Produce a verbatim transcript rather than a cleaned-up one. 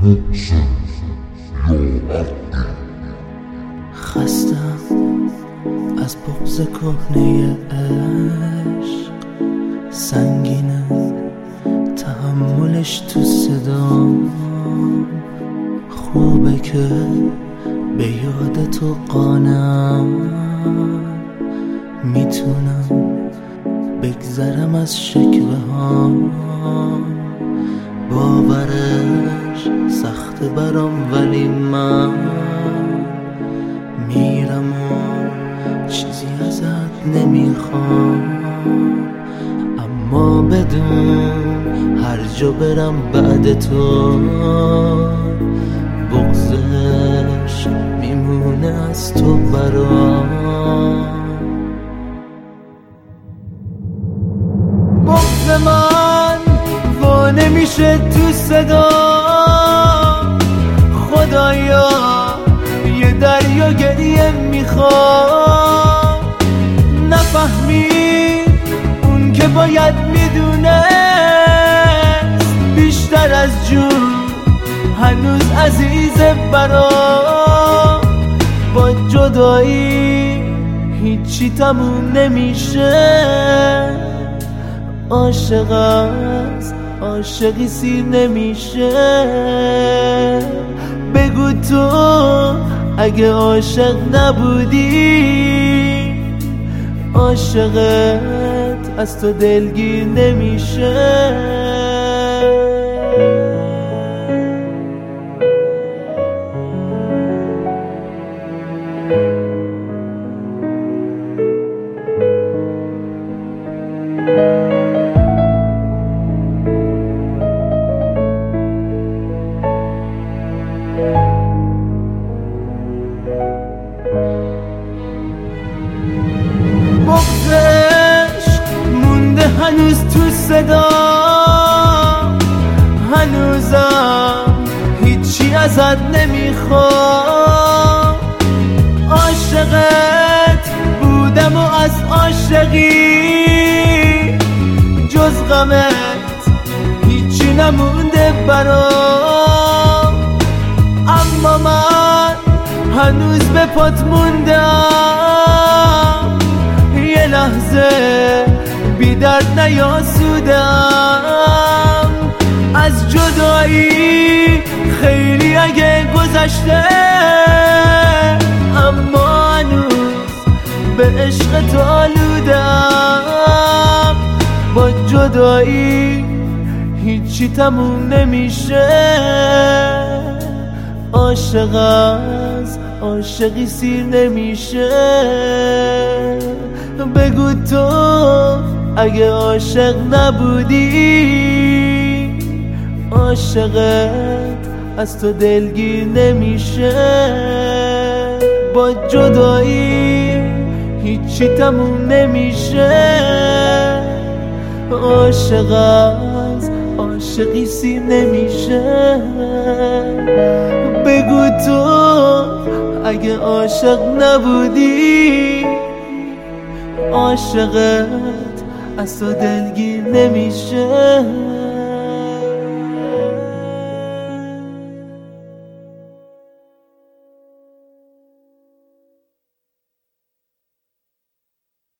خستم از بغض کهنه عشق، سنگینه تحملش تو صدا. خوبه که به یاد تو قانم، میتونم بگذرم از شکوه ها. باورش سخته برام ولی من میرم و چیزی ازت نمیخوام. اما بدون هر جا برم بعد تو، بغضش میمونه از تو برام. بغض من وا نمیشه تو صدا. خدایا یه دریا گریه میخوام. نفهمید اون که باید میدونست، بیشتر از جون هنوز عزیزه برام. با جدایی هیچی تموم نمیشه. عاشق از عاشقی سیر نمیشه. بگو تو اگه عاشق نبودی، عاشقت از تو دلگیر نمیشه. بغضش مونده هنوز تو صدا. هنوزم هیچی ازت نمیخوام. عاشقت بودم و از عاشقی جز غمت هیچی نمونده برام. اما من هنوز به پات موندم. یه لحظه بی درد نیاسودم از جدایی. خیلی اگه گذشته، اما هنوز به عشق تو آلودم. با جدایی هیچی تموم نمیشه. عاشق از عاشقی سیر نمیشه. بگو تو اگه عاشق نبودی، عاشقت از تو دلگیر نمیشه. با جدایی هیچی تموم نمیشه. عاشق از عاشقی سیر نمیشه. بگو تو اگه عاشق نبودی، عاشقت از تو دلگیر نمیشه.